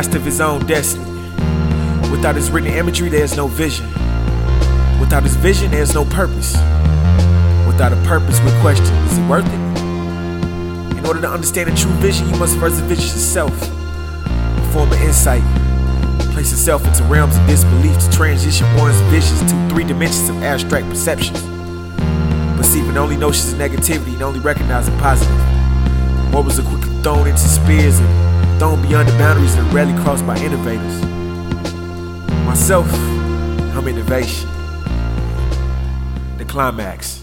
master of his own destiny. Without his written imagery, there's no vision. Without his vision, there's no purpose. Without a purpose, we question, is it worth it? In order to understand a true vision, you must first envision yourself. Form an insight. Place yourself into realms of disbelief to transition one's visions to 3 dimensions of abstract perceptions. Perceiving only notions of negativity and only recognizing positive. Morals are quickly thrown into spears and thrown beyond the boundaries that are rarely crossed by innovators. Myself, I'm innovation. The climax.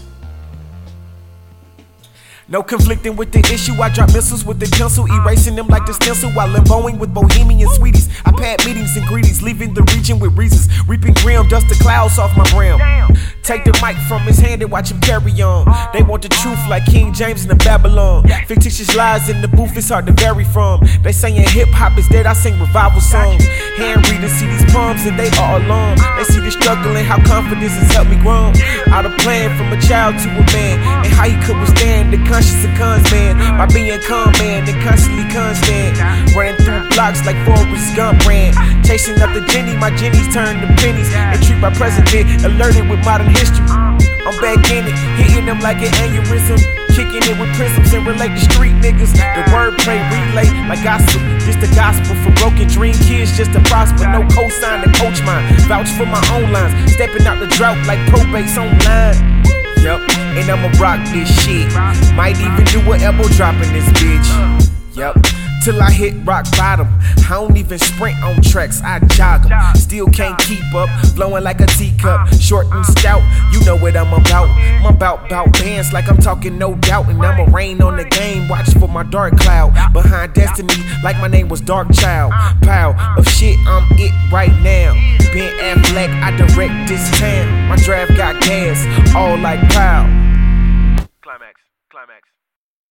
No conflicting with the issue, I drop missiles with the pencil, erasing them like the stencil while limboing with bohemian sweeties. I pad meetings and greetings, leaving the region with reasons, reaping grim, dust the clouds off my brim. Take the mic from his hand and watch him carry on. They want the truth like King James in the Babylon. Fictitious lies in the booth, it's hard to vary from. They saying hip-hop is dead, I sing revival songs. Hand readers see these poems and they are alarmed. They see the struggle and how confidence has helped me grow. Out of plan from a child to a man, and how he could withstand the conscious of cons, man. By being calm, man, and constantly constant. Running through blocks like Forrest Gump ran. Chasing up the Jenny, my Jennies turn to pennies. And treat my president alerted with modern history. I'm back in it, hitting them like an aneurysm. Kicking it with prisms and relate to street niggas. The wordplay relay like gospel. Just the gospel for broken dream kids just to prosper. No cosign to coach mine. Vouch for my own lines. Stepping out the drought like probates online. Yup, and I'ma rock this shit. Might even do an elbow drop in this bitch. Yup, till I hit rock bottom. I don't even sprint on tracks, I jog 'em. Still can't keep up, blowing like a teacup. Short and stout, you know what I'm about. I'm about bands like I'm talking no doubt. And I'ma rain on the game, watch for my dark cloud. Behind destiny, like my name was Dark Child. Pile of shit, I'm it right now. Ben Affleck, I direct this town. My draft got gas, all like pow.